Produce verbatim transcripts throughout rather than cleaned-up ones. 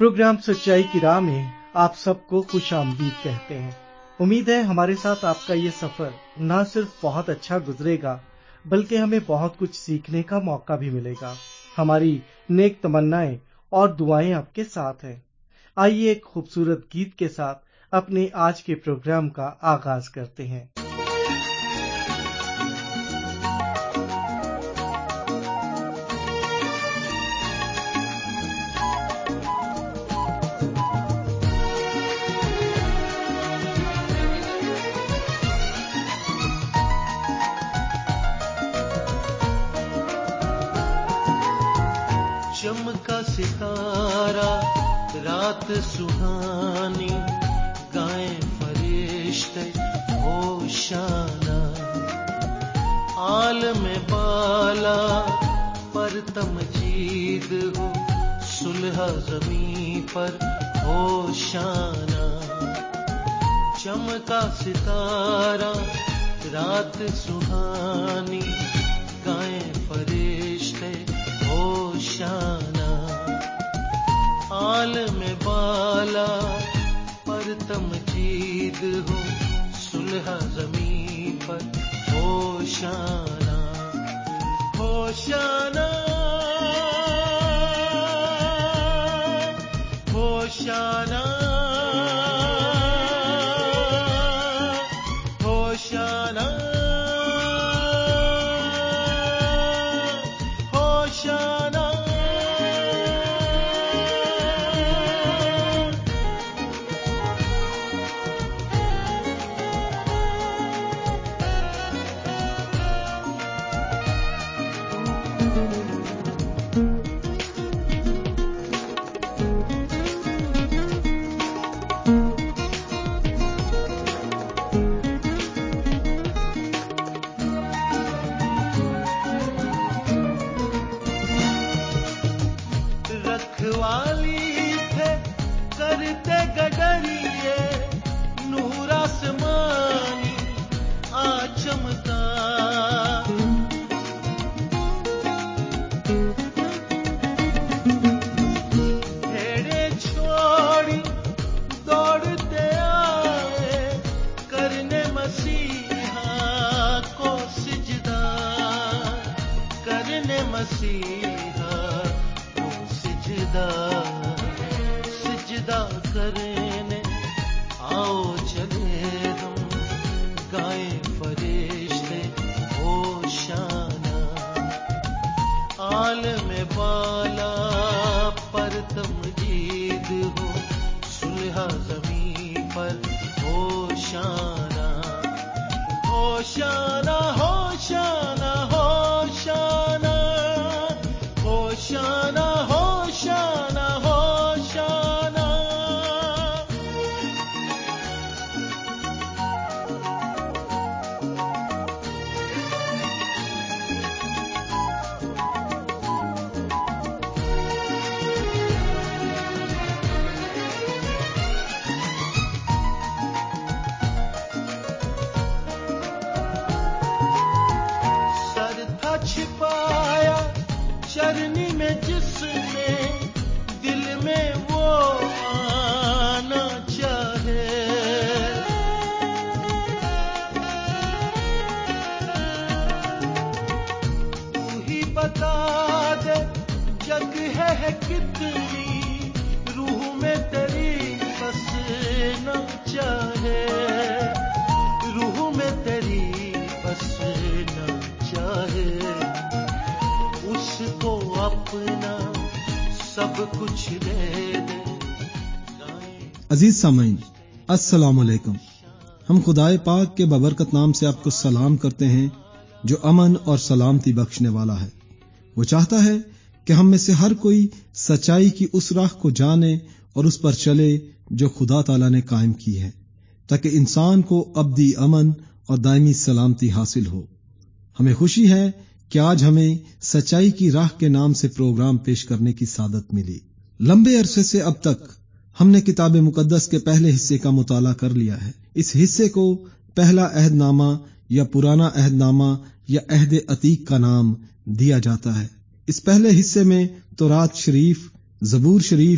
Programme सच्चाई की राह में आप सबको खुश आमदीद कहते हैं। उम्मीद है हमारे साथ आपका ये सफर न सिर्फ बहुत अच्छा गुजरेगा बल्कि हमें बहुत कुछ सीखने का मौका भी मिलेगा। हमारी नेक तमन्नाएं और दुआएं आपके साथ हैं। आइए एक खूबसूरत गीत के साथ अपने आज के प्रोग्राम का आगाज करते हैं। चमका सितारा रात सुहानी, गाएं फरिश्ते होशाना। आलम बाला पर तमजीद हो, सुलह ज़मीं पर होशाना। चमका सितारा रात सुहानी, गाएं फरिश्ते होशाना। आलम बाला पर तमजीद हो, सुलह ज़मीं पर होशाना। होशाना होशाना होशाना होशाना। रखवाली थे करते गडरिए, नूर आसमानी आ चमका। भेड़े छोड़ी दौड़ते आए, करने मसीहा को सिजदा, करने मसीहा सिजदा, सिजदा करने आओ चले हम, गाएं फरिश्ते होशाना। आलम बाला पर तमजीद हो, सुलह ज़मीं पर होशाना। होशाना होशाना होशाना होशाना होशाना होशाना। सर था छिपाया चरनी में जिसने, दिल में वो आना चाहे। तू ही बता दे जग है, है कितनी, रूह में तेरी बसना चाहे, रूह में तेरी बसना चाहे। उसको अपना सब कुछ दे दे। अजीज सामीन, अस्सलाम वालेकुम। हम खुदाए पाक के बबरकत नाम से आपको सलाम करते हैं जो अमन और सलामती बख्शने वाला है। वो चाहता है कि हम में से हर कोई सच्चाई की उस राह को जाने और उस पर चले जो खुदा ताला ने कायम की है, ताकि इंसान को अब्दी अमन और दायमी सलामती हासिल हो। हमें खुशी है कि आज हमें सच्चाई की राह के नाम से प्रोग्राम पेश करने की सादत मिली। लंबे अरसे से अब तक हमने किताब मुकद्दस के पहले हिस्से का मुताला कर लिया है। इस हिस्से को पहला अहदनामा या पुराना अहदनामा या अहद अतीक का नाम दिया जाता है। इस पहले हिस्से में तौरात शरीफ, ज़बूर शरीफ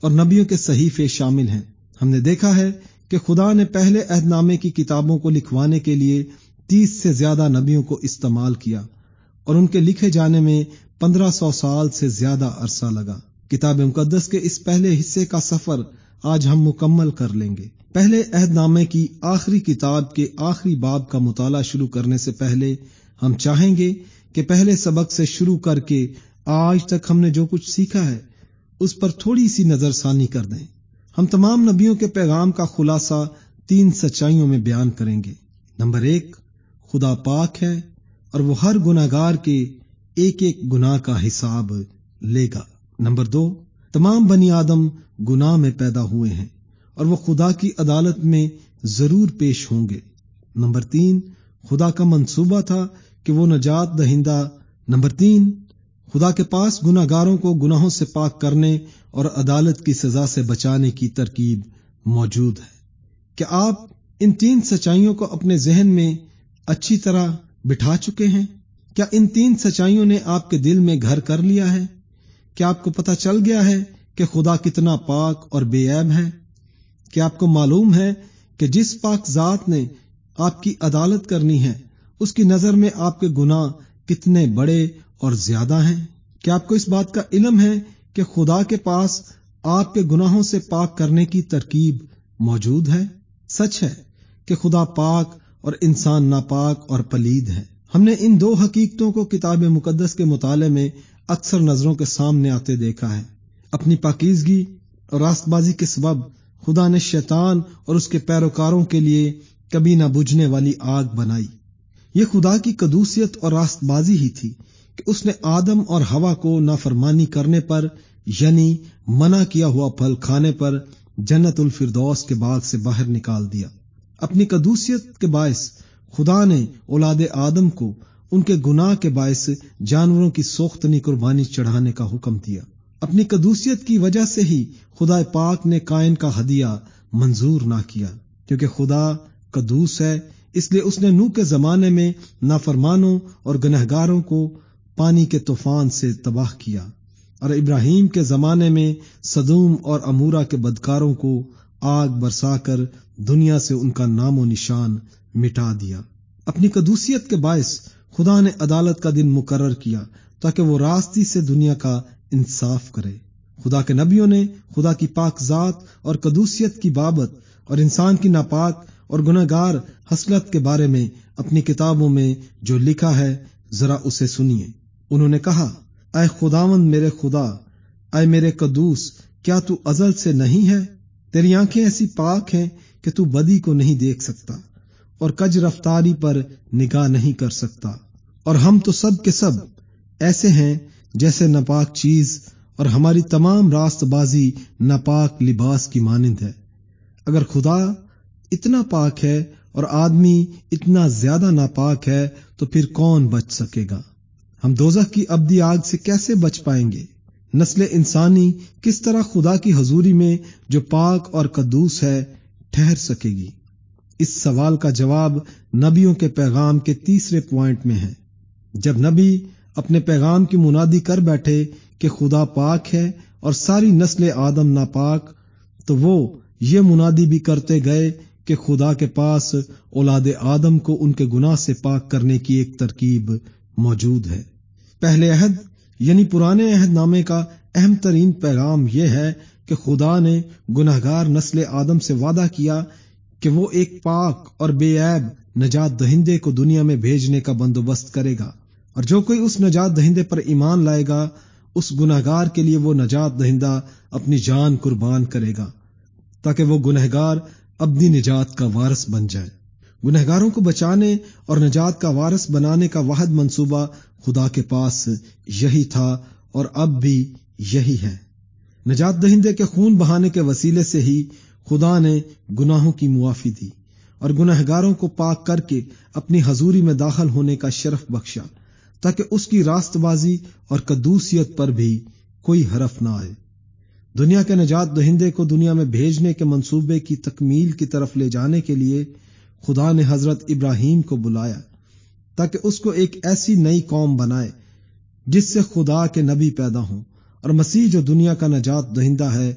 اور نبیوں کے صحیفے شامل ہیں۔ ہم نے دیکھا ہے کہ خدا نے پہلے عہد نامے کی کتابوں کو لکھوانے کے لیے تیس سے زیادہ نبیوں کو استعمال کیا اور ان کے لکھے جانے میں پندرہ سو سال سے زیادہ عرصہ لگا۔ کتاب مقدس کے اس پہلے حصے کا سفر آج ہم مکمل کر لیں گے۔ پہلے عہد نامے کی آخری کتاب کے آخری باب کا مطالعہ شروع کرنے سے پہلے ہم چاہیں گے کہ پہلے سبق سے شروع کر کے آج تک ہم نے جو کچھ سیکھا ہے اس پر تھوڑی سی نظر ثانی کر دیں۔ ہم تمام نبیوں کے پیغام کا خلاصہ تین سچائیوں میں بیان کریں گے۔ نمبر ایک، خدا پاک ہے اور وہ ہر گناہگار کے ایک ایک گناہ کا حساب لے گا۔ نمبر دو، تمام بنی آدم گناہ میں پیدا ہوئے ہیں اور وہ خدا کی عدالت میں ضرور پیش ہوں گے۔ نمبر تین، خدا کا منصوبہ تھا کہ وہ نجات دہندہ نمبر تین خدا کے پاس گناہ گاروں کو گناہوں سے پاک کرنے اور عدالت کی سزا سے بچانے کی ترکیب موجود ہے۔ کیا آپ ان تین سچائیوں کو اپنے ذہن میں اچھی طرح بٹھا چکے ہیں؟ کیا ان تین سچائیوں نے آپ کے دل میں گھر کر لیا ہے؟ کیا آپ کو پتہ چل گیا ہے کہ خدا کتنا پاک اور بے عیب ہے؟ کیا آپ کو معلوم ہے کہ جس پاک ذات نے آپ کی عدالت کرنی ہے اس کی نظر میں آپ کے گناہ کتنے بڑے اور زیادہ ہیں؟ کیا آپ کو اس بات کا علم ہے کہ خدا کے پاس آپ کے گناہوں سے پاک کرنے کی ترکیب موجود ہے؟ سچ ہے کہ خدا پاک اور انسان ناپاک اور پلید ہے۔ ہم نے ان دو حقیقتوں کو کتاب مقدس کے مطالعے میں اکثر نظروں کے سامنے آتے دیکھا ہے۔ اپنی پاکیزگی اور راست بازی کے سبب خدا نے شیطان اور اس کے پیروکاروں کے لیے کبھی نہ بجھنے والی آگ بنائی۔ یہ خدا کی قدوسیت اور راست بازی ہی تھی کہ اس نے آدم اور حوا کو نافرمانی کرنے پر یعنی منع کیا ہوا پھل کھانے پر جنت الفردوس کے باغ سے باہر نکال دیا۔ اپنی قدوسیت کے باعث خدا نے اولاد آدم کو ان کے گناہ کے باعث جانوروں کی سوختنی قربانی چڑھانے کا حکم دیا۔ اپنی قدوسیت کی وجہ سے ہی خدا پاک نے قائن کا ہدیہ منظور نہ کیا، کیونکہ خدا قدوس ہے، اس لیے اس نے نوح کے زمانے میں نافرمانوں اور گنہگاروں کو پانی کے طوفان سے تباہ کیا، اور ابراہیم کے زمانے میں سدوم اور عمورہ کے بدکاروں کو آگ برسا کر دنیا سے ان کا نام و نشان مٹا دیا۔ اپنی قدوسیت کے باعث خدا نے عدالت کا دن مقرر کیا تاکہ وہ راستی سے دنیا کا انصاف کرے۔ خدا کے نبیوں نے خدا کی پاک ذات اور قدوسیت کی بابت اور انسان کی ناپاک اور گنہگار خصلت کے بارے میں اپنی کتابوں میں جو لکھا ہے ذرا اسے سنیے۔ انہوں نے کہا، اے خداوند میرے خدا، اے میرے قدوس، کیا تو ازل سے نہیں ہے؟ تیری آنکھیں ایسی پاک ہیں کہ تو بدی کو نہیں دیکھ سکتا اور کج رفتاری پر نگاہ نہیں کر سکتا، اور ہم تو سب کے سب ایسے ہیں جیسے ناپاک چیز، اور ہماری تمام راست بازی ناپاک لباس کی مانند ہے۔ اگر خدا اتنا پاک ہے اور آدمی اتنا زیادہ ناپاک ہے تو پھر کون بچ سکے گا؟ ہم دوزخ کی ابدی آگ سے کیسے بچ پائیں گے؟ نسل انسانی کس طرح خدا کی حضوری میں جو پاک اور قدوس ہے ٹھہر سکے گی؟ اس سوال کا جواب نبیوں کے پیغام کے تیسرے پوائنٹ میں ہے۔ جب نبی اپنے پیغام کی منادی کر بیٹھے کہ خدا پاک ہے اور ساری نسل آدم ناپاک، تو وہ یہ منادی بھی کرتے گئے کہ خدا کے پاس اولاد آدم کو ان کے گناہ سے پاک کرنے کی ایک ترکیب موجود ہے۔ پہلے عہد یعنی پرانے عہد نامے کا اہم ترین پیغام یہ ہے کہ خدا نے گناہگار نسل آدم سے وعدہ کیا کہ وہ ایک پاک اور بے عیب نجات دہندے کو دنیا میں بھیجنے کا بندوبست کرے گا، اور جو کوئی اس نجات دہندے پر ایمان لائے گا اس گناہگار کے لیے وہ نجات دہندہ اپنی جان قربان کرے گا تاکہ وہ گنہگار ابدی نجات کا وارث بن جائے۔ گنہگاروں کو بچانے اور نجات کا وارث بنانے کا واحد منصوبہ خدا کے پاس یہی تھا اور اب بھی یہی ہے۔ نجات دہندے کے خون بہانے کے وسیلے سے ہی خدا نے گناہوں کی معافی دی اور گنہگاروں کو پاک کر کے اپنی حضوری میں داخل ہونے کا شرف بخشا تاکہ اس کی راست بازی اور قدوسیت پر بھی کوئی حرف نہ آئے۔ دنیا کے نجات دہندے کو دنیا میں بھیجنے کے منصوبے کی تکمیل کی طرف لے جانے کے لیے خدا نے حضرت ابراہیم کو بلایا تاکہ اس کو ایک ایسی نئی قوم بنائے جس سے خدا کے نبی پیدا ہوں، اور مسیح جو دنیا کا نجات دہندہ ہے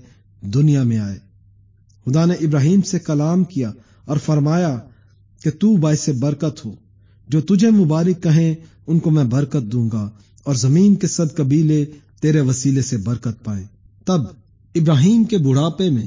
دنیا میں آئے۔ خدا نے ابراہیم سے کلام کیا اور فرمایا کہ تو باعث برکت ہو، جو تجھے مبارک کہیں ان کو میں برکت دوں گا، اور زمین کے صد قبیلے تیرے وسیلے سے برکت پائیں۔ تب ابراہیم کے بڑھاپے میں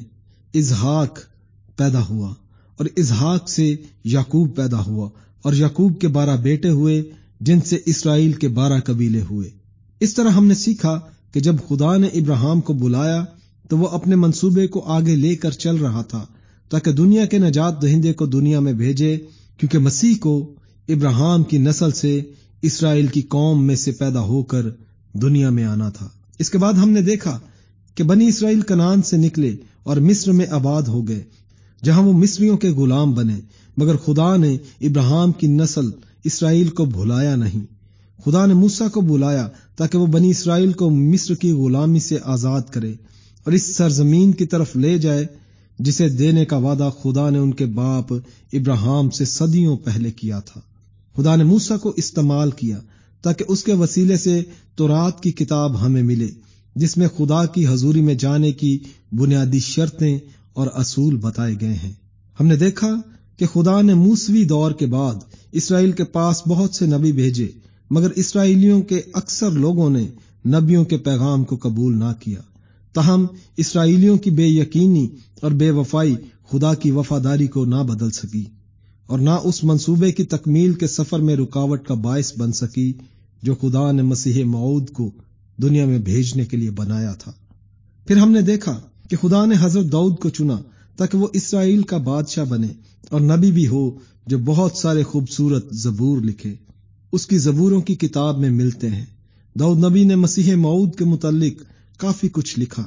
اسحاق پیدا ہوا، اور اسحاق سے یعقوب پیدا ہوا، اور یعقوب کے بارہ بیٹے ہوئے جن سے اسرائیل کے بارہ قبیلے ہوئے۔ اس طرح ہم نے سیکھا کہ جب خدا نے ابراہیم کو بلایا تو وہ اپنے منصوبے کو آگے لے کر چل رہا تھا تاکہ دنیا کے نجات دہندے کو دنیا میں بھیجے، کیونکہ مسیح کو ابراہیم کی نسل سے اسرائیل کی قوم میں سے پیدا ہو کر دنیا میں آنا تھا۔ اس کے بعد ہم نے دیکھا کہ بنی اسرائیل کنعان سے نکلے اور مصر میں آباد ہو گئے، جہاں وہ مصریوں کے غلام بنے، مگر خدا نے ابراہیم کی نسل اسرائیل کو بھلایا نہیں۔ خدا نے موسیٰ کو بلایا تاکہ وہ بنی اسرائیل کو مصر کی غلامی سے آزاد کرے اور اس سرزمین کی طرف لے جائے جسے دینے کا وعدہ خدا نے ان کے باپ ابراہیم سے صدیوں پہلے کیا تھا۔ خدا نے موسیٰ کو استعمال کیا تاکہ اس کے وسیلے سے تورات کی کتاب ہمیں ملے، جس میں خدا کی حضوری میں جانے کی بنیادی شرطیں اور اصول بتائے گئے ہیں۔ ہم نے دیکھا کہ خدا نے موسوی دور کے بعد اسرائیل کے پاس بہت سے نبی بھیجے، مگر اسرائیلیوں کے اکثر لوگوں نے نبیوں کے پیغام کو قبول نہ کیا۔ تاہم اسرائیلیوں کی بے یقینی اور بے وفائی خدا کی وفاداری کو نہ بدل سکی اور نہ اس منصوبے کی تکمیل کے سفر میں رکاوٹ کا باعث بن سکی جو خدا نے مسیح موعود کو دنیا میں بھیجنے کے لیے بنایا تھا۔ پھر ہم نے دیکھا کہ خدا نے حضرت داؤد کو چنا تاکہ وہ اسرائیل کا بادشاہ بنے اور نبی بھی ہو جو بہت سارے خوبصورت زبور لکھے۔ اس کی زبوروں کی کتاب میں ملتے ہیں۔ داؤد نبی نے مسیح موعود کے متعلق کافی کچھ لکھا۔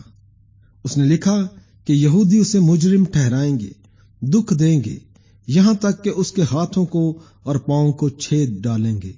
اس نے لکھا کہ یہودی اسے مجرم ٹھہرائیں گے، دکھ دیں گے، یہاں تک کہ اس کے ہاتھوں کو اور پاؤں کو چھید ڈالیں گے۔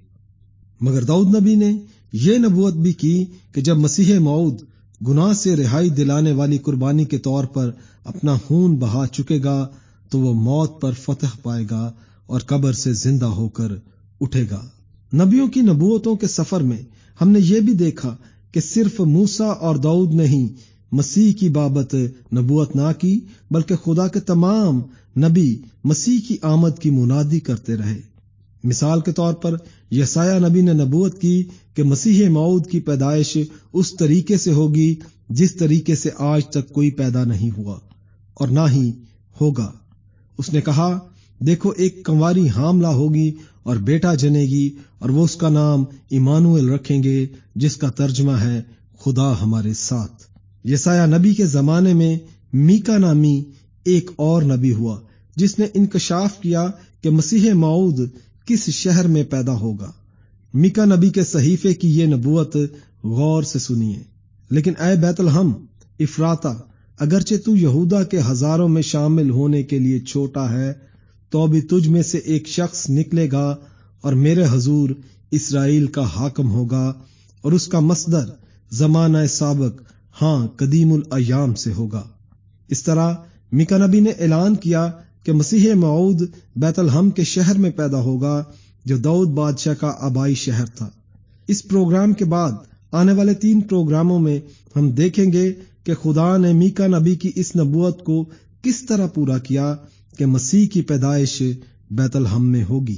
مگر داؤد نبی نے یہ نبوت بھی کی کہ جب مسیح موعود گناہ سے رہائی دلانے والی قربانی کے طور پر اپنا خون بہا چکے گا تو وہ موت پر فتح پائے گا اور قبر سے زندہ ہو کر اٹھے گا۔ نبیوں کی نبوتوں کے سفر میں ہم نے یہ بھی دیکھا کہ صرف موسیٰ اور داؤد نے ہی مسیح کی بابت نبوت نہ کی، بلکہ خدا کے تمام نبی مسیح کی آمد کی منادی کرتے رہے۔ مثال کے طور پر یسایہ نبی نے نبوت کی کہ مسیح موعود کی پیدائش اس طریقے سے ہوگی جس طریقے سے آج تک کوئی پیدا نہیں ہوا اور نہ ہی ہوگا۔ اس نے کہا، دیکھو ایک کنواری حاملہ ہوگی اور بیٹا جنے گی اور وہ اس کا نام ایمانویل رکھیں گے، جس کا ترجمہ ہے خدا ہمارے ساتھ۔ یسایہ نبی کے زمانے میں میکا نامی ایک اور نبی ہوا جس نے انکشاف کیا کہ مسیح موعود کس شہر میں پیدا ہوگا۔ میکا نبی کے صحیفے کی یہ نبوت غور سے سنیے۔ لیکن اے بیت الحم افراطہ، اگرچہ تو یہودا کے ہزاروں میں شامل ہونے کے لیے چھوٹا ہے، تو بھی تجھ میں سے ایک شخص نکلے گا اور میرے حضور اسرائیل کا حاکم ہوگا، اور اس کا مصدر زمانہ سابق ہاں قدیم الایام سے ہوگا۔ اس طرح میکا نبی نے اعلان کیا کہ مسیح موعود بیت الحم کے شہر میں پیدا ہوگا جو داؤد بادشاہ کا آبائی شہر تھا۔ اس پروگرام کے بعد آنے والے تین پروگراموں میں ہم دیکھیں گے کہ خدا نے میکا نبی کی اس نبوت کو کس طرح پورا کیا کہ مسیح کی پیدائش بیت الحم میں ہوگی،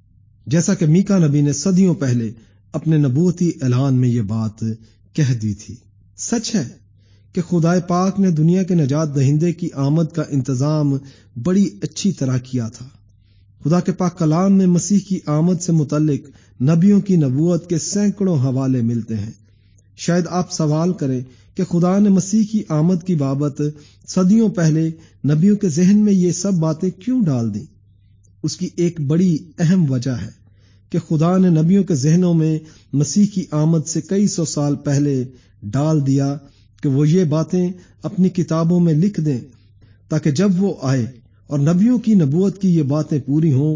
جیسا کہ میکا نبی نے صدیوں پہلے اپنے نبوتی اعلان میں یہ بات کہہ دی تھی۔ سچ ہے کہ خدا پاک نے دنیا کے نجات دہندے کی آمد کا انتظام بڑی اچھی طرح کیا تھا۔ خدا کے پاک کلام میں مسیح کی آمد سے متعلق نبیوں کی نبوت کے سینکڑوں حوالے ملتے ہیں۔ شاید آپ سوال کریں کہ خدا نے مسیح کی آمد کی بابت صدیوں پہلے نبیوں کے ذہن میں یہ سب باتیں کیوں ڈال دیں؟ اس کی ایک بڑی اہم وجہ ہے کہ خدا نے نبیوں کے ذہنوں میں مسیح کی آمد سے کئی سو سال پہلے ڈال دیا کہ وہ یہ باتیں اپنی کتابوں میں لکھ دیں تاکہ جب وہ آئے اور نبیوں کی نبوت کی یہ باتیں پوری ہوں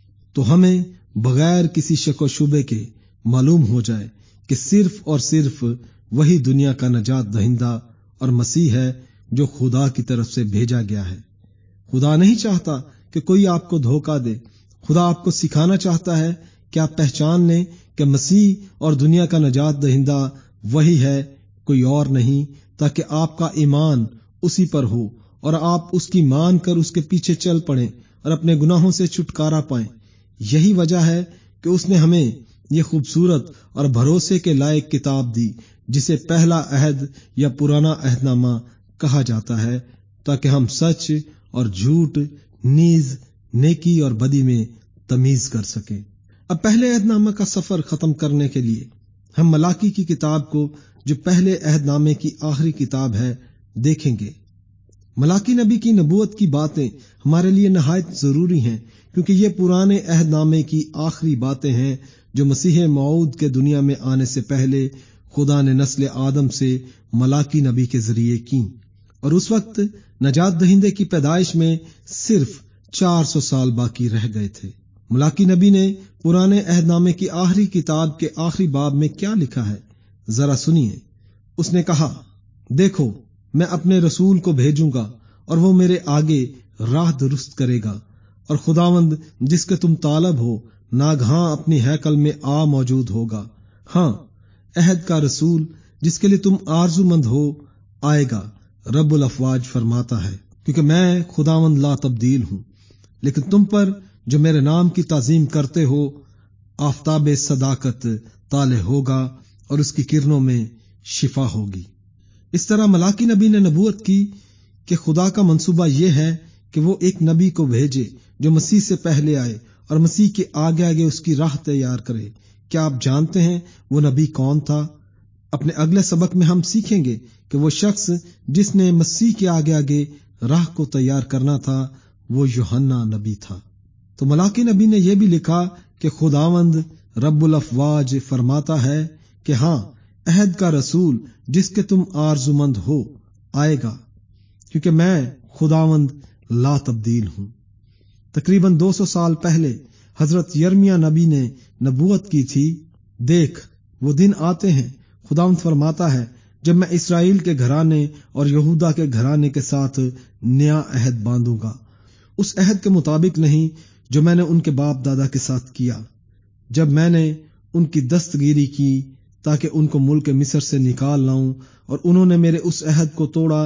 تو ہمیں بغیر کسی شک و شبے کے معلوم ہو جائے کہ صرف اور صرف وہی دنیا کا نجات دہندہ اور مسیح ہے جو خدا کی طرف سے بھیجا گیا ہے۔ خدا نہیں چاہتا کہ کوئی آپ کو دھوکہ دے۔ خدا آپ کو سکھانا چاہتا ہے کہ آپ پہچان لیں کہ مسیح اور دنیا کا نجات دہندہ وہی ہے، کوئی اور نہیں، تاکہ آپ کا ایمان اسی پر ہو اور آپ اس کی مان کر اس کے پیچھے چل پڑیں اور اپنے گناہوں سے چھٹکارا پائیں۔ یہی وجہ ہے کہ اس نے ہمیں یہ خوبصورت اور بھروسے کے لائق کتاب دی، جسے پہلا عہد یا پرانا عہد نامہ کہا جاتا ہے، تاکہ ہم سچ اور جھوٹ، نیز نیکی اور بدی میں تمیز کر سکیں۔ اب پہلے عہد نامہ کا سفر ختم کرنے کے لیے ہم ملاکی کی کتاب کو، جو پہلے عہد نامے کی آخری کتاب ہے، دیکھیں گے۔ ملاکی نبی کی نبوت کی باتیں ہمارے لیے نہایت ضروری ہیں، کیونکہ یہ پرانے عہد نامے کی آخری باتیں ہیں جو مسیح موعود کے دنیا میں آنے سے پہلے خدا نے نسل آدم سے ملاکی نبی کے ذریعے کیں، اور اس وقت نجات دہندے کی پیدائش میں صرف چار سو سال باقی رہ گئے تھے۔ ملاکی نبی نے پرانے عہد نامے کی آخری کتاب کے آخری باب میں کیا لکھا ہے، ذرا سنیے۔ اس نے کہا، دیکھو میں اپنے رسول کو بھیجوں گا اور وہ میرے آگے راہ درست کرے گا، اور خداوند جس کے تم طالب ہو ناگہاں اپنی ہیکل میں آ موجود ہوگا۔ ہاں، عہد کا رسول جس کے لیے تم آرزو مند ہو آئے گا، رب الافواج فرماتا ہے، کیونکہ میں خداوند لا تبدیل ہوں۔ لیکن تم پر جو میرے نام کی تعظیم کرتے ہو، آفتاب صداقت طالع ہوگا اور اس کی کرنوں میں شفا ہوگی۔ اس طرح ملاکی نبی نے نبوت کی کہ خدا کا منصوبہ یہ ہے کہ وہ ایک نبی کو بھیجے جو مسیح سے پہلے آئے اور مسیح کے آگے آگے اس کی راہ تیار کرے۔ کیا آپ جانتے ہیں وہ نبی کون تھا؟ اپنے اگلے سبق میں ہم سیکھیں گے کہ وہ شخص جس نے مسیح کے آگے آگے راہ کو تیار کرنا تھا وہ یوحنا نبی تھا۔ تو ملاکی نبی نے یہ بھی لکھا کہ خداوند رب الافواج فرماتا ہے کہ ہاں، عہد کا رسول جس کے تم آرزومند ہو آئے گا، کیونکہ میں خداوند لا تبدیل ہوں۔ تقریباً دو سو سال پہلے حضرت یرمیہ نبی نے نبوت کی تھی، دیکھ وہ دن آتے ہیں، خداوند فرماتا ہے، جب میں اسرائیل کے گھرانے اور یہودا کے گھرانے کے ساتھ نیا عہد باندھوں گا، اس عہد کے مطابق نہیں جو میں نے ان کے باپ دادا کے ساتھ کیا، جب میں نے ان کی دستگیری کی تاکہ ان کو ملک مصر سے نکال لاؤں، اور انہوں نے میرے اس عہد کو توڑا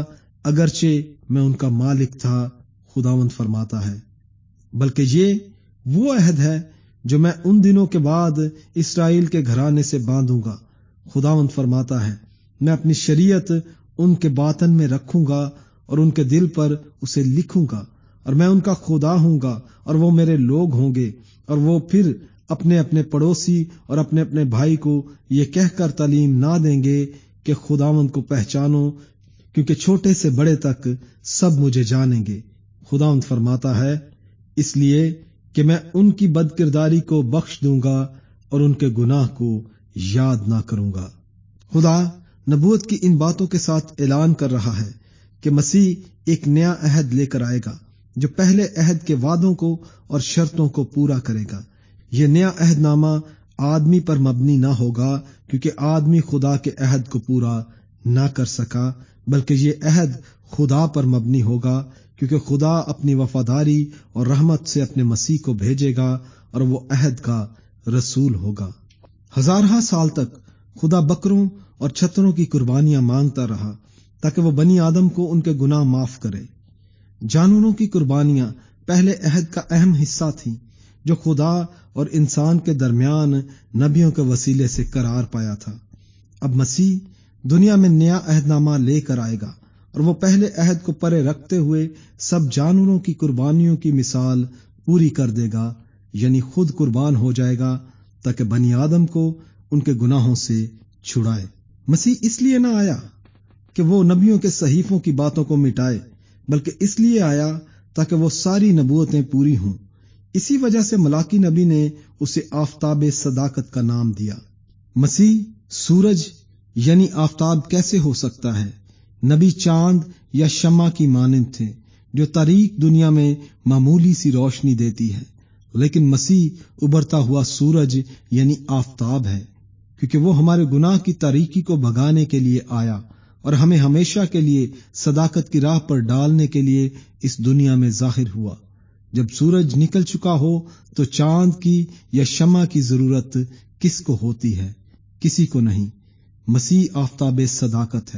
اگرچہ میں ان کا مالک تھا، خداوند فرماتا ہے۔ بلکہ یہ وہ عہد ہے جو میں ان دنوں کے بعد اسرائیل کے گھرانے سے باندھوں گا، خداوند فرماتا ہے، میں اپنی شریعت ان کے باطن میں رکھوں گا اور ان کے دل پر اسے لکھوں گا، اور میں ان کا خدا ہوں گا اور وہ میرے لوگ ہوں گے، اور وہ پھر اپنے اپنے پڑوسی اور اپنے اپنے بھائی کو یہ کہہ کر تعلیم نہ دیں گے کہ خداوند کو پہچانو، کیونکہ چھوٹے سے بڑے تک سب مجھے جانیں گے، خداوند فرماتا ہے، اس لیے کہ میں ان کی بد کرداری کو بخش دوں گا اور ان کے گناہ کو یاد نہ کروں گا۔ خدا نبوت کی ان باتوں کے ساتھ اعلان کر رہا ہے کہ مسیح ایک نیا عہد لے کر آئے گا جو پہلے عہد کے وعدوں کو اور شرطوں کو پورا کرے گا۔ یہ نیا عہد نامہ آدمی پر مبنی نہ ہوگا، کیونکہ آدمی خدا کے عہد کو پورا نہ کر سکا، بلکہ یہ عہد خدا پر مبنی ہوگا، کیونکہ خدا اپنی وفاداری اور رحمت سے اپنے مسیح کو بھیجے گا اور وہ عہد کا رسول ہوگا۔ ہزارہ سال تک خدا بکروں اور چھتروں کی قربانیاں مانگتا رہا تاکہ وہ بنی آدم کو ان کے گناہ معاف کرے۔ جانوروں کی قربانیاں پہلے عہد کا اہم حصہ تھیں جو خدا اور انسان کے درمیان نبیوں کے وسیلے سے قرار پایا تھا۔ اب مسیح دنیا میں نیا عہد نامہ لے کر آئے گا اور وہ پہلے عہد کو پرے رکھتے ہوئے سب جانوروں کی قربانیوں کی مثال پوری کر دے گا، یعنی خود قربان ہو جائے گا تاکہ بنی آدم کو ان کے گناہوں سے چھڑائے۔ مسیح اس لیے نہ آیا کہ وہ نبیوں کے صحیفوں کی باتوں کو مٹائے، بلکہ اس لیے آیا تاکہ وہ ساری نبوتیں پوری ہوں۔ اسی وجہ سے ملاکی نبی نے اسے آفتاب صداقت کا نام دیا۔ مسیح سورج یعنی آفتاب کیسے ہو سکتا ہے؟ نبی چاند یا شمع کی مانند تھے جو تاریک دنیا میں معمولی سی روشنی دیتی ہے، لیکن مسیح ابھرتا ہوا سورج یعنی آفتاب ہے، کیونکہ وہ ہمارے گناہ کی تاریکی کو بھگانے کے لیے آیا اور ہمیں ہمیشہ کے لیے صداقت کی راہ پر ڈالنے کے لیے اس دنیا میں ظاہر ہوا۔ جب سورج نکل چکا ہو تو چاند کی یا شمع کی ضرورت کس کو ہوتی ہے؟ کسی کو نہیں۔ مسیح آفتاب صداقت ہے۔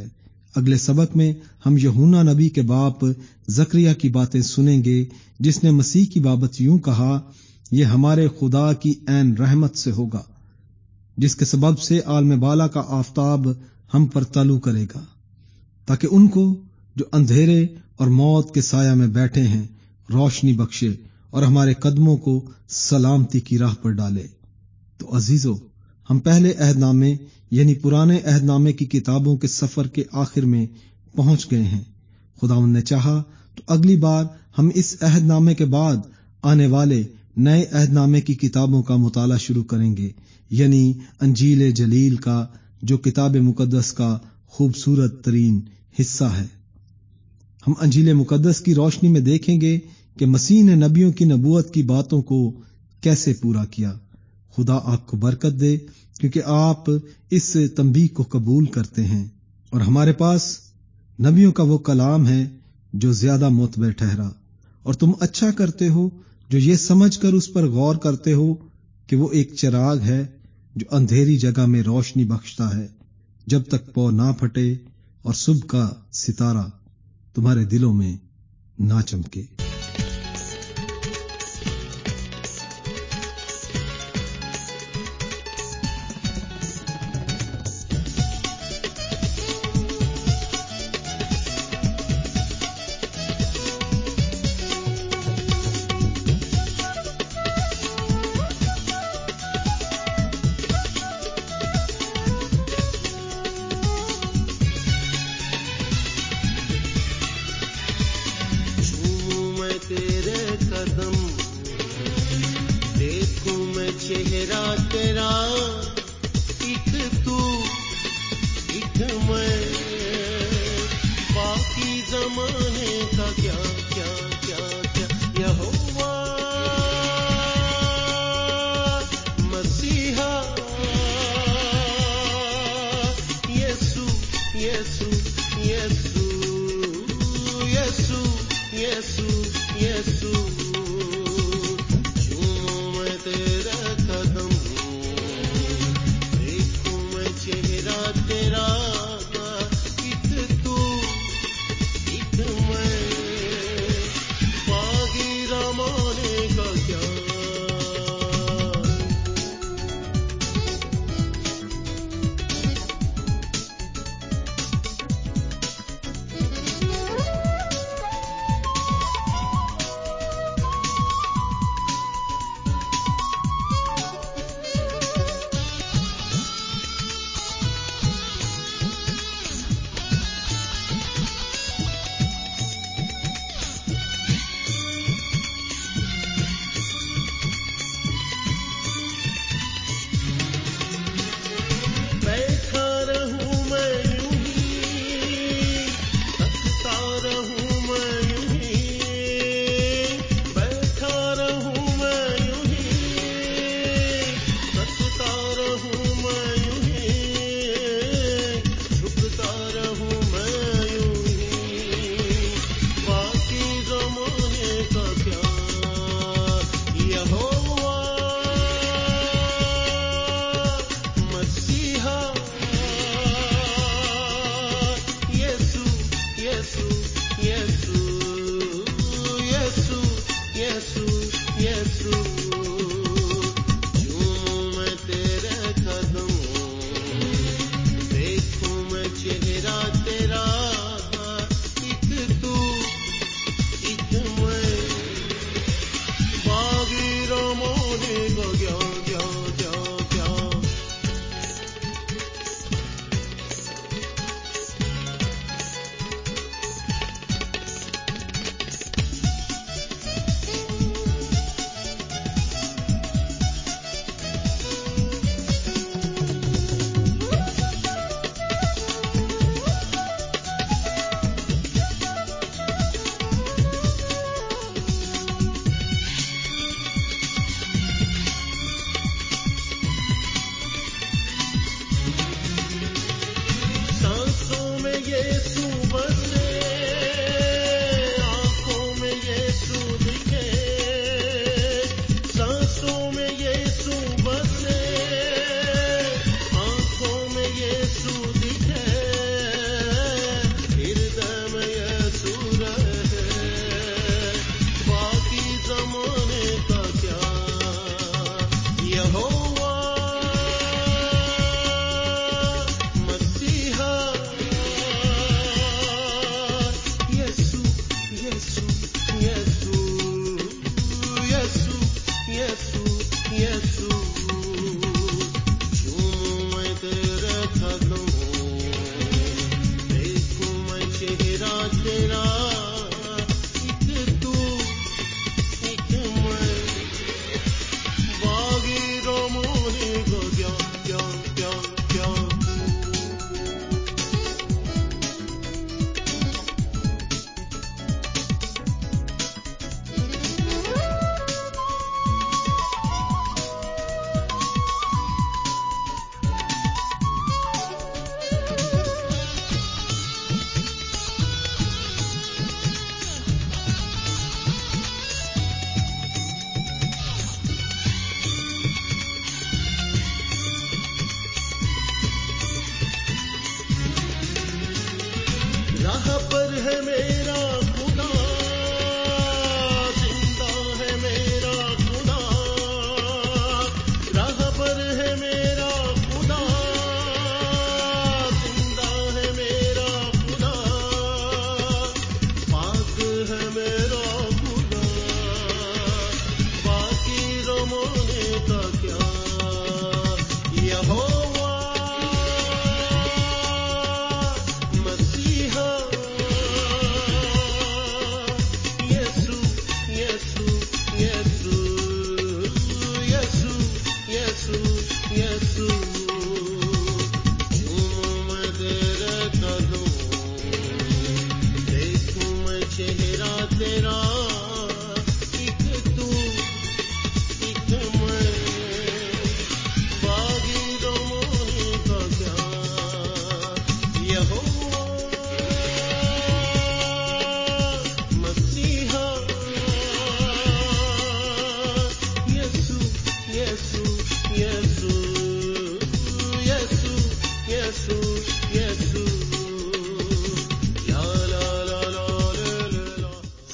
اگلے سبق میں ہم یوحنا نبی کے باپ زکریا کی باتیں سنیں گے، جس نے مسیح کی بابت یوں کہا، یہ ہمارے خدا کی عین رحمت سے ہوگا، جس کے سبب سے عالم بالا کا آفتاب ہم پر طلوع کرے گا، تاکہ ان کو جو اندھیرے اور موت کے سایہ میں بیٹھے ہیں روشنی بخشے اور ہمارے قدموں کو سلامتی کی راہ پر ڈالے۔ تو عزیزو، ہم پہلے عہد نامے یعنی پرانے عہد نامے کی کتابوں کے سفر کے آخر میں پہنچ گئے ہیں۔ خداوند نے چاہا تو اگلی بار ہم اس عہد نامے کے بعد آنے والے نئے عہد نامے کی کتابوں کا مطالعہ شروع کریں گے، یعنی انجیل جلیل کا، جو کتاب مقدس کا خوبصورت ترین حصہ ہے۔ ہم انجیل مقدس کی روشنی میں دیکھیں گے کہ مسیح نے نبیوں کی نبوت کی باتوں کو کیسے پورا کیا۔ خدا آپ کو برکت دے، کیونکہ آپ اس تنبیہ کو قبول کرتے ہیں، اور ہمارے پاس نبیوں کا وہ کلام ہے جو زیادہ معتبر ٹھہرا، اور تم اچھا کرتے ہو جو یہ سمجھ کر اس پر غور کرتے ہو کہ وہ ایک چراغ ہے جو اندھیری جگہ میں روشنی بخشتا ہے، جب تک پو نہ پھٹے اور صبح کا ستارہ تمہارے دلوں میں نہ چمکے۔ یسوع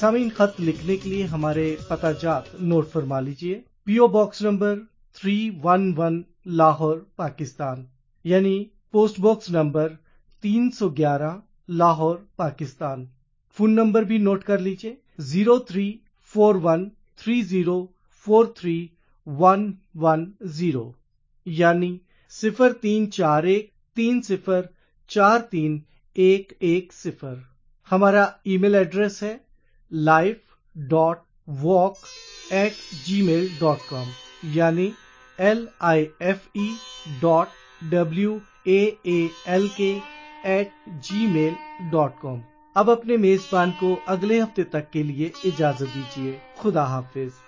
سامعین، خط لکھنے کے لیے ہمارے پتہ جات نوٹ فرما لیجئے۔ پی او باکس نمبر تین سو گیارہ لاہور پاکستان، یعنی پوسٹ باکس نمبر تین سو گیارہ لاہور پاکستان۔ فون نمبر بھی نوٹ کر لیجئے، zero three four one three zero four three one one zero, یعنی صفر تین چار ایک تین صفر چار تین ایک ایک صفر۔ ہمارا ای میل ایڈریس ہے life dot walk at Gmail dot com, یعنی L I F E dot W A A L K at Gmail dot com. اب اپنے میزبان کو اگلے ہفتے تک کے لیے اجازت دیجیے۔ خدا حافظ۔